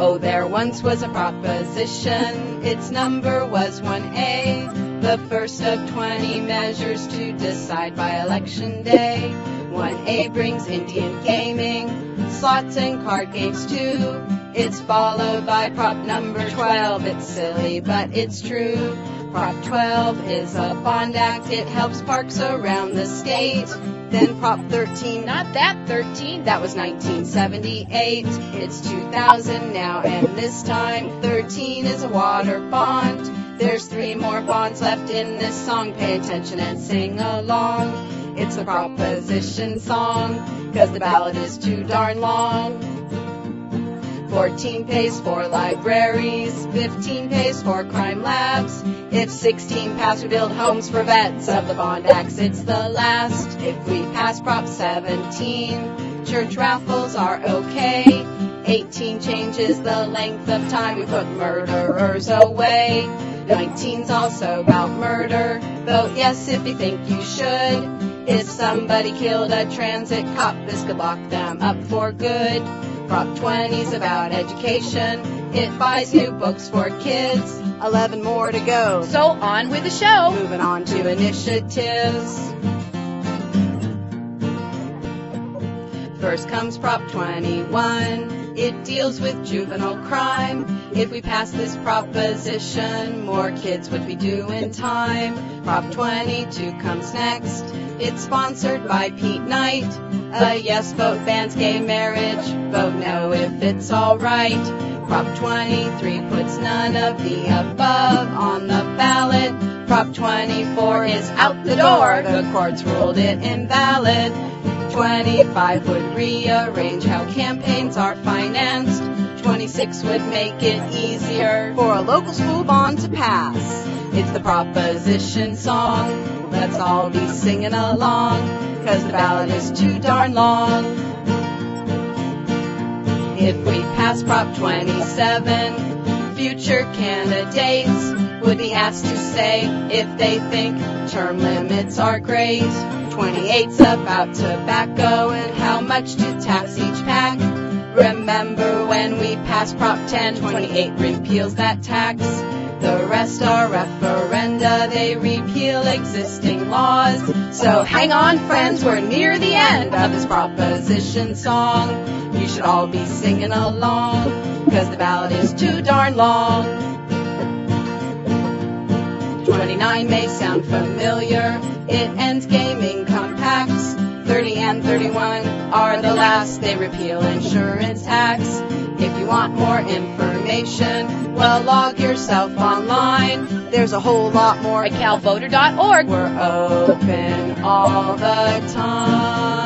Oh, there once was a proposition, its number was 1A, the first of 20 measures to decide by election day. 1A brings Indian gaming, slots and card games too. It's followed by prop number 12. It's silly, but it's true. Prop 12 is a bond act. It helps parks around the state. Then Prop 13, Not that 13. that was 1978. It's 2000 now, and this time 13 is a water bond. There's 3 more bonds left in this song. Pay attention and sing along. It's the proposition song, 'cause the ballot is too darn long. 14 pays for libraries, 15 pays for crime labs. If 16 pass, we build homes for vets. Of the bond acts, it's the last. If we pass Prop 17, church raffles are okay. 18 changes the length of time we put murderers away. 19's also about murder. Vote yes if you think you should. If somebody killed a transit cop, this could lock them up for good. Prop 20's about education. It buys new books for kids. 11 more to go. So on with the show. Moving on to initiatives. First comes Prop 21. It deals with juvenile crime. If we pass this proposition, more kids would be doing time. Prop 22 comes next. It's sponsored by Pete Knight. A yes vote bans gay marriage. Vote no if it's alright. Prop 23 puts none of the above on the ballot. Prop 24 is out the door. The courts ruled it invalid. 25 would rearrange how campaigns are financed. 26 would make it easier for a local school bond to pass. It's the proposition song. Let's all be singing along, 'cause the ballot is too darn long. If we pass Prop 27, future candidates would be asked to say if they think term limits are great. 28's about tobacco and how much to tax each pack. Remember when we passed Prop 10, 28 repeals that tax. The rest are referenda, they repeal existing laws. So hang on friends, we're near the end of this proposition song. You should all be singing along, 'cause the ballot is too darn long. 29 may sound familiar, it ends gaming compacts. 30 and 31 are the last, they repeal insurance tax. If you want more information, well, log yourself online. There's a whole lot more at calvoter.org. We're open all the time.